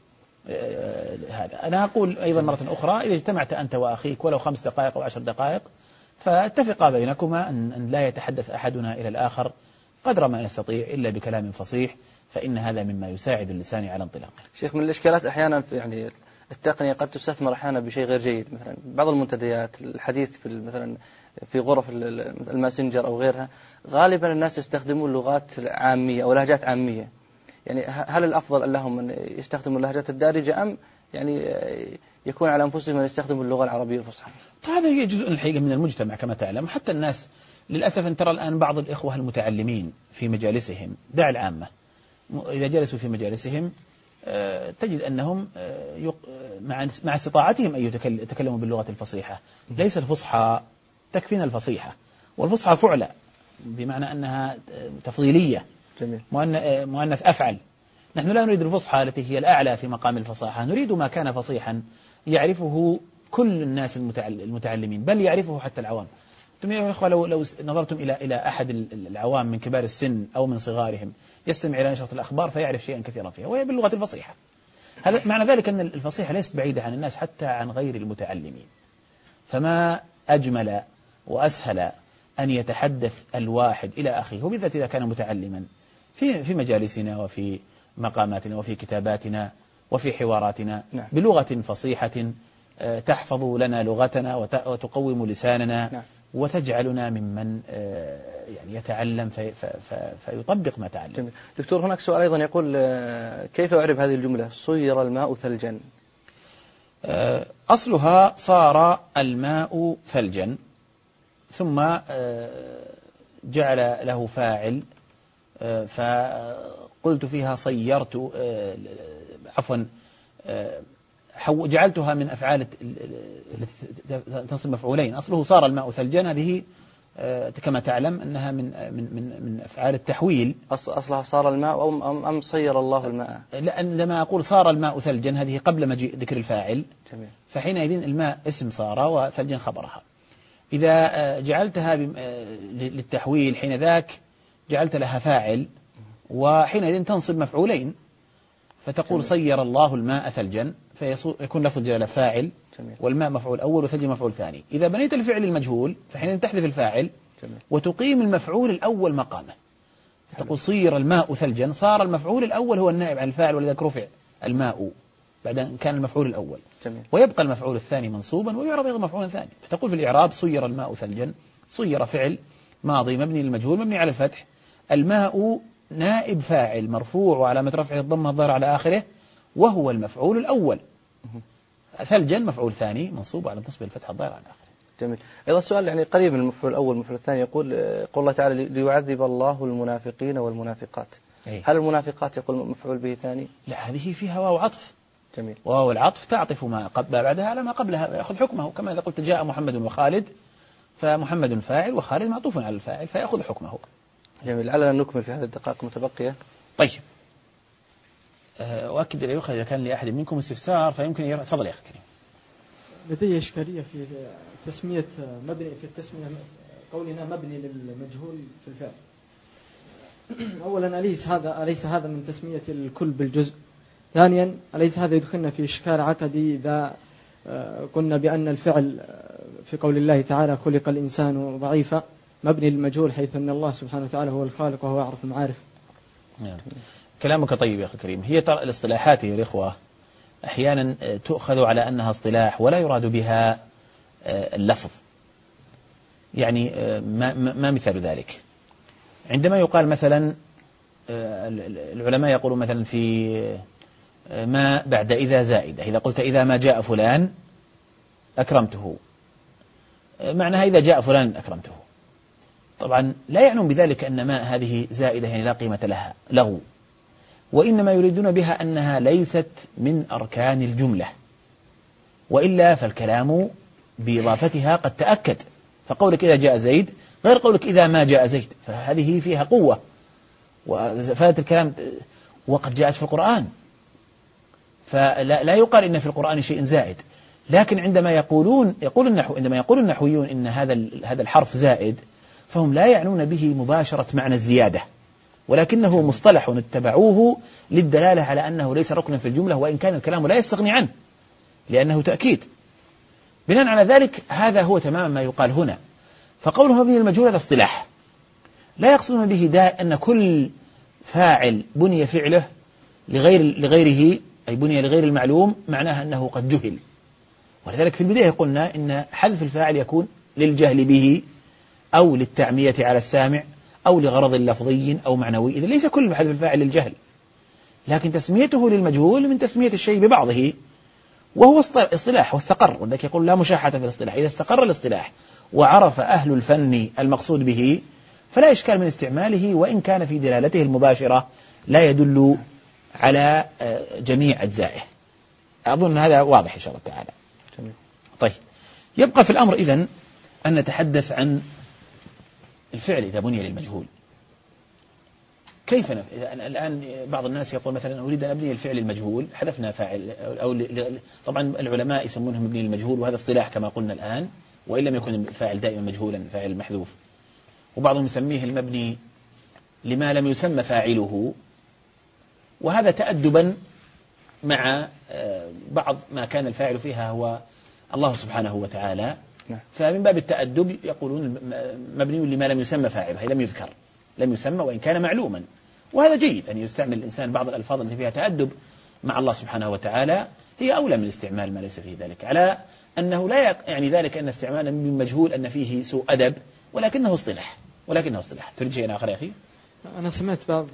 هذا أنا أقول أيضا مرة أخرى، إذا اجتمعت أنت وأخيك ولو خمس دقائق أو عشر دقائق فاتفقا بينكما أن لا يتحدث أحدنا إلى الآخر قدر ما يستطيع إلا بكلام فصيح، فإن هذا مما يساعد اللسان على انطلاقه. شيخ، من الإشكالات أحيانا في يعني التقنية قد تستثمر أحيانا بشيء غير جيد، مثلا بعض المنتديات الحديث في مثلا في غرف الماسنجر أو غيرها، غالبا الناس يستخدمون لغات عامية أو لهجات عامية. يعني هل الأفضل لهم أن يستخدموا اللهجات الدارجة أم يعني يكون على أنفسهم أن يستخدموا اللغة العربية الفصحى؟ هذا جزء الحقيقة من المجتمع كما تعلم. حتى الناس للأسف أن ترى الآن بعض الإخوة المتعلمين في مجالسهم، دع العامة، إذا جلسوا في مجالسهم تجد أنهم مع استطاعتهم أن يتكلموا باللغة الفصيحة. ليس الفصحى، تكفينا الفصيحة، والفصحى فعلى بمعنى أنها تفضيلية. جميل. مؤنث أفعل. نحن لا نريد الفصحى التي هي الأعلى في مقام الفصاحة، نريد ما كان فصيحا يعرفه كل الناس المتعلمين، بل يعرفه حتى العوام. أنتم يا أخوة لو, لو نظرتم إلى إلى أحد العوام من كبار السن أو من صغارهم يستمع إلى نشرة الأخبار فيعرف شيئا كثيرا فيها وهي باللغة الفصيحة. هذا معنى ذلك أن الفصيحة ليست بعيدة عن الناس حتى عن غير المتعلمين. فما أجمل وأسهل أن يتحدث الواحد إلى أخيه، وبالذات إذا كان متعلما، في في مجالسنا وفي مقاماتنا وفي كتاباتنا وفي حواراتنا، نعم، بلغة فصيحة تحفظ لنا لغتنا وتقوم لساننا، نعم، وتجعلنا ممن يعني يتعلم في في فيطبق ما تعلم. جميل. دكتور، هناك سؤال أيضا يقول كيف أعرب هذه الجملة صير الماء ثلجا؟ أصلها صار الماء ثلجا، ثم جعل له فاعل، فقلت فيها صيرت، عفوا جعلتها من أفعال التي تنصب مفعولين. أصله صار الماء ثلجا، هذه كما تعلم أنها من من من من أفعال التحويل. أصلها صار الماء أم أم صير الله الماء؟ لا، عندما أقول صار الماء ثلجا هذه قبل مجيء ذكر الفاعل. جميل. فحينئذ الماء اسم صار وثلجا خبرها. إذا جعلتها للتحويل حين ذاك جعلت لها فاعل، وحينئذ تنصب مفعولين، فتقول جميل. صير الله الماء ثلجا، فيكون لفظ الجلالة فاعل، جميل، والماء مفعول أول وثلج مفعول ثاني. إذا بنيت الفعل المجهول فحينئذ تحذف الفاعل، جميل، وتقيم المفعول الأول مقامه، فتقول صير الماء ثلجا، صار المفعول الأول هو النائب عن الفاعل، ولذلك رفع الماء بعد أن كان المفعول الأول، جميل، ويبقى المفعول الثاني منصوبا ويعرب أيضا مفعولا ثاني. فتقول في الإعراب صير الماء ثلجا، صير فعل ماضي مبني للمجهول مبني على الفتح، الماء نائب فاعل مرفوع وعلامة رفعه الضمة الظاهرة على آخره وهو المفعول الأول، ثلجا مفعول ثاني منصوب على نصب الفتحة الظاهرة على آخره. جميل. أيضا سؤال يعني قريب من المفعول الأول المفعول الثاني، يقول قول الله تعالى ليعذب الله المنافقين والمنافقات. أي. هل المنافقات يقول مفعول به ثاني؟ لا، هذه فيها واو عطف. جميل. واو العطف تعطف ما قبل بعدها على ما قبلها، يأخذ حكمه، كما إذا قلت جاء محمد وخالد فمحمد فاعل وخالد معطوف على الفاعل فيأخذ حكمه. جميل. لعلنا نكمل في هذه الدقائق المتبقية. طيب، أؤكد الأيها إذا كان لأحد منكم استفسار فيمكن يرى. تفضل يا أخي كريم. لدي إشكالية في تسمية مبني في التسمية قولنا مبني للمجهول في الفعل. أولا أليس هذا أليس هذا من تسمية الكل بالجزء؟ ثانيا أليس هذا يدخلنا في إشكال عقدي إذا قلنا بأن الفعل في قول الله تعالى خلق الإنسان ضعيفا مبني للمجهول، حيث أن الله سبحانه وتعالى هو الخالق وهو يعرف المعارف. نعم. كلامك طيب يا أخي الكريم. هي ترى الاصطلاحات يا الإخوة أحيانا تؤخذ على أنها اصطلاح ولا يراد بها اللفظ. يعني ما, ما مثال ذلك؟ عندما يقال مثلا العلماء يقولون مثلا في ما بعد إذا زائدة، إذا قلت إذا ما جاء فلان أكرمته، معناها إذا جاء فلان أكرمته. طبعا لا يعنون بذلك أن ما هذه زائدة يعني لا قيمة لها، لغو، وإنما يريدون بها أنها ليست من أركان الجملة، وإلا فالكلام بإضافتها قد تأكد. فقولك إذا جاء زيد غير قولك إذا ما جاء زيد، فهذه فيها قوة وفائدة الكلام، وقد جاءت في القرآن، فلا لا يقال إن في القرآن شيء زائد. لكن عندما يقولون يقول النحو عندما يقول النحويون إن هذا هذا الحرف زائد، فهم لا يعنون به مباشرة معنى الزيادة، ولكنه مصطلح اتبعوه للدلالة على أنه ليس ركنا في الجملة، وإن كان الكلام لا يستغني عنه لأنه تأكيد. بناء على ذلك هذا هو تماما ما يقال هنا. فقوله مبني المجهول هذا اصطلاح، لا يقصدون به داء أن كل فاعل بني فعله لغير لغيره، أي بني لغير المعلوم، معناها أنه قد جهل. ولذلك في البداية قلنا إن حذف الفاعل يكون للجهل به أو للتعمية على السامع أو لغرض لفظي أو معنوي، إذا ليس كل حذف الفاعل للجهل، لكن تسميته للمجهول من تسمية الشيء ببعضه، وهو اصطلاح واستقر. ولذلك يقول لا مشاحة في الاصطلاح، إذا استقر الاصطلاح وعرف أهل الفن المقصود به فلا إشكال من استعماله، وإن كان في دلالته المباشرة لا يدل على جميع أجزائه. أظن هذا واضح إن شاء الله تعالى. طيب، يبقى في الأمر إذن أن نتحدث عن الفعل إذا بني للمجهول. كيف نف... الآن بعض الناس يقول مثلا أريد أن أبني الفعل المجهول، حذفنا فاعل أو ل... طبعا العلماء يسمونه مبني للمجهول، وهذا اصطلاح كما قلنا الآن، وإن لم يكن الفاعل دائما مجهولا، فاعل محذوف. وبعضهم يسميه المبني لما لم يسمى فاعله، وهذا تأدبا مع بعض ما كان الفاعل فيها هو الله سبحانه وتعالى، فمن باب التأدب يقولون مبني لما لم يسمى فاعله، لم يذكر، لم يسمى وإن كان معلوما. وهذا جيد أن يستعمل الإنسان بعض الألفاظ التي فيها تأدب مع الله سبحانه وتعالى، هي أولى من استعمال ما ليس فيه ذلك، على أنه لا يعني ذلك أن استعمالا من مجهول أن فيه سوء أدب، ولكنه اصطلاح ولكنه اصطلاح. تريد شيء آخر يا أخي؟ أنا سمعت بعض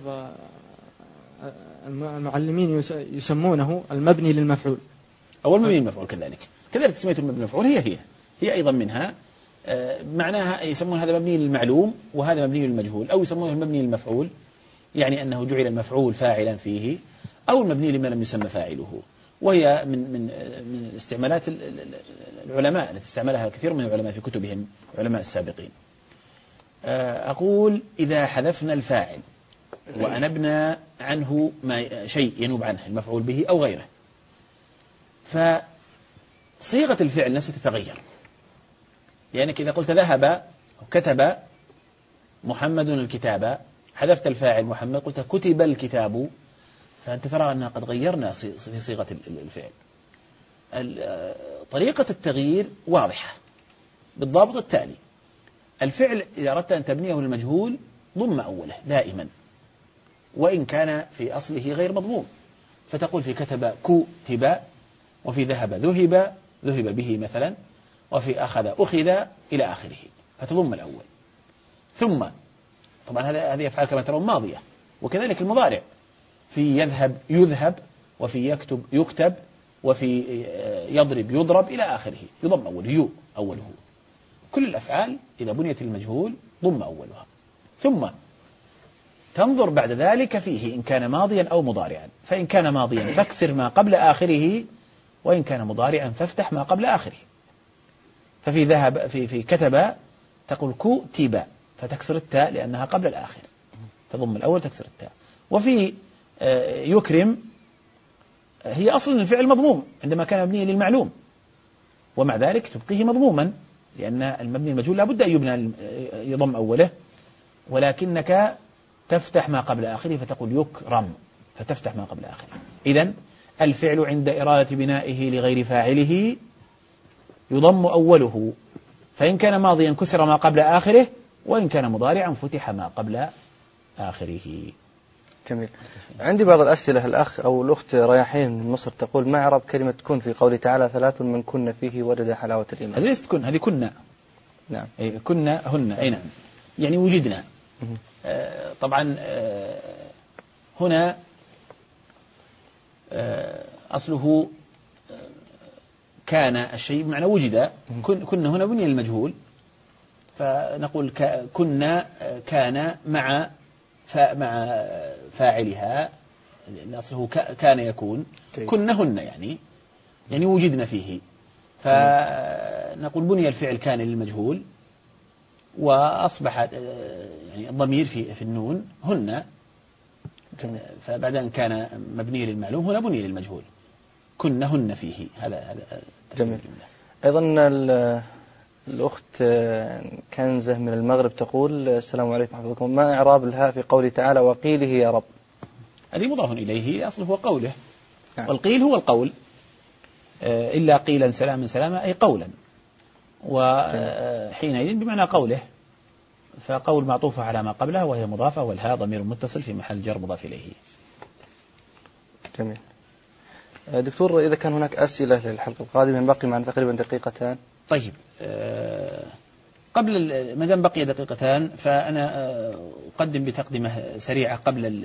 المعلمين يسمونه المبني للمفعول أو المبني للمفعول، كذلك كذلك تسمية المبني للمفعول هي هي هي أيضا منها، معناها يسمون هذا مبني للمعلوم وهذا مبني للمجهول، أو يسمونه المبني للمفعول يعني أنه جعل المفعول فاعلا فيه، أو المبني لما لم يسمى فاعله. وهي من من من استعمالات العلماء التي استعملها كثير من العلماء في كتبهم، علماء السابقين. أقول إذا حذفنا الفاعل وأنبنا عنه ما شيء ينوب عنه المفعول به أو غيره، فصيغة الفعل نفسه تتغير. لأنك إذا قلت ذهب أو كتب محمد الكتاب، حذفت الفاعل محمد قلت كتب الكتاب، فأنت ترى أننا قد غيرنا في صيغة الفعل. طريقة التغيير واضحة بالضابط التالي: الفعل إذا أردت أن تبنيه للمجهول ضم أوله دائما، وإن كان في أصله غير مضموم، فتقول في كتب كتب، وفي ذهب ذهب ذهب به مثلا، وفي أخذ أخذ إلى آخره، فتضم الأول. ثم طبعا هذه أفعال كما ترون ماضية، وكذلك المضارع، في يذهب يذهب، وفي يكتب يكتب، وفي يضرب يضرب إلى آخره، يضم أوله، يو أوله. كل الأفعال إذا بنيت المجهول ضم أولها، ثم تنظر بعد ذلك فيه إن كان ماضيا أو مضارعا، فإن كان ماضيا فاكسر ما قبل آخره، وإن كان مضارعا فافتح ما قبل آخره. ففي ذهب في في كتب تقول كتب، فتكسر التاء لأنها قبل الآخر، تضم الأول تكسر التاء. وفي يكرم هي أصلا الفعل مضموم عندما كان مبنيا للمعلوم، ومع ذلك تبقيه مضموما، لأن المبني المجهول لا بد أن يبنى يضم أوله، ولكنك تفتح ما قبل آخره فتقول يكرم، فتفتح ما قبل آخره. إذن الفعل عند إرادة بنائه لغير فاعله يضم أوله، فإن كان ماضيا كسر ما قبل آخره، وإن كان مضارعا فتح ما قبل آخره. جميل. عندي بعض الأسئلة. الأخ أو الأخت رياحين من مصر تقول: ما إعراب كلمة كن في قوله تعالى ثلاث من كن فيه وجد حلاوة الإيمان؟ هذه ليست كن، هذه كنا. نعم. أي كنا هن، أي نعم، يعني وجدنا. آه طبعا آه هنا آه أصله آه كان الشيء بمعنى وجد. كن كنا هنا بني المجهول، فنقول كنا كان مع مع فاعلها، لأن أصله كان يكون. كنهن يعني يعني وجدنا فيه، فنقول بني الفعل كان للمجهول، وأصبح يعني الضمير في في النون هن، فبعد أن كان مبني للمعلوم هنا بني للمجهول. كنهن فيه. هذا هذا جميل. أيضا الأخت كنزة من المغرب تقول: السلام عليكم حفظكم، ما إعراب الهاء في قوله تعالى وقيله يا رب؟ هذه مضاف إليه، أصله هو قوله. نعم. والقيل هو القول، إلا قيلا سلاما سلاما، أي قولا، وحينئذ بمعنى قوله، فقول معطوفة على ما قبلها وهي مضافة، والهاء ضمير متصل في محل جر مضاف إليه. جميل. دكتور، إذا كان هناك أسئلة للحلقة القادمة، باقي معنا تقريبا دقيقتان. طيب، أه قبل ما دام بقي دقيقتان، فأنا أقدم بتقدمة سريعة قبل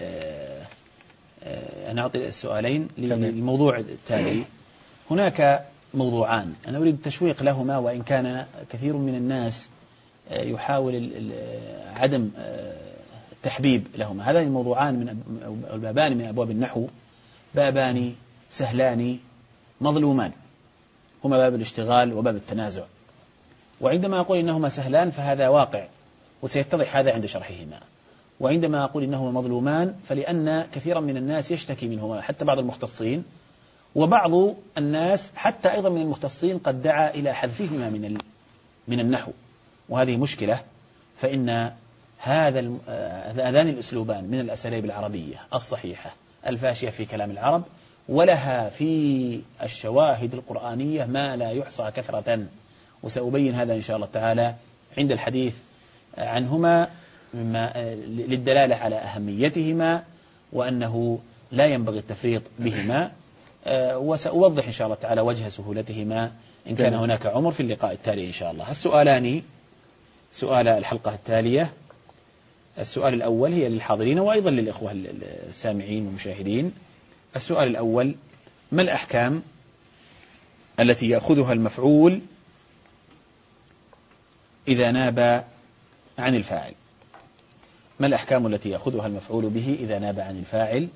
أن أعطي السؤالين للموضوع التالي. هناك موضوعان أنا أريد التشويق لهما، وإن كان كثير من الناس يحاول عدم التحبيب لهما. هذان الموضوعان من البابان من أبواب النحو، بابان سهلان مظلومان، هما باب الاشتغال وباب التنازع. وعندما أقول إنهما سهلان فهذا واقع، وسيتضح هذا عند شرحهما. وعندما أقول إنهما مظلومان فلأن كثيرا من الناس يشتكي منهما، حتى بعض المختصين، وبعض الناس حتى أيضا من المختصين قد دعا إلى حذفهما من من النحو، وهذه مشكلة. فإن هذا هذان الأسلوبان من الأساليب العربية الصحيحة الفاشية في كلام العرب، ولها في الشواهد القرآنية ما لا يحصى كثرة، وسأبين هذا إن شاء الله تعالى عند الحديث عنهما، مما للدلالة على أهميتهما وأنه لا ينبغي التفريط بهما. وسأوضح إن شاء الله تعالى وجه سهولتهما إن كان هناك عمر في اللقاء التالي إن شاء الله. السؤالان سؤال الحلقة التالية. السؤال الأول هي للحاضرين وأيضا للإخوة السامعين والمشاهدين. السؤال الأول: ما الأحكام التي يأخذها المفعول إذا ناب عن الفاعل؟ ما الأحكام التي يأخذها المفعول به إذا ناب عن الفاعل؟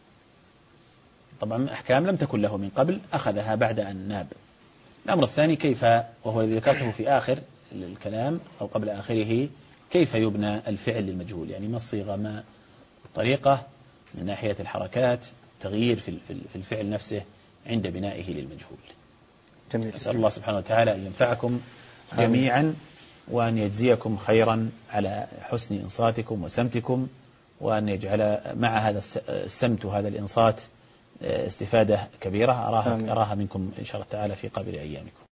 طبعا أحكام لم تكن له من قبل، أخذها بعد أن ناب. الأمر الثاني: كيف، وهو الذي ذكرته في آخر الكلام أو قبل آخره، كيف يبنى الفعل للمجهول؟ يعني ما الصيغة، ما الطريقة من ناحية الحركات، تغيير في الفعل نفسه عند بنائه للمجهول. جميل. أسأل الله سبحانه وتعالى أن ينفعكم جميعا، وأن يجزيكم خيرا على حسن إنصاتكم وسمتكم، وأن يجعل مع هذا السمت وهذا الإنصات استفادة كبيرة أراها, أراها منكم إن شاء الله تعالى في قابل أيامكم.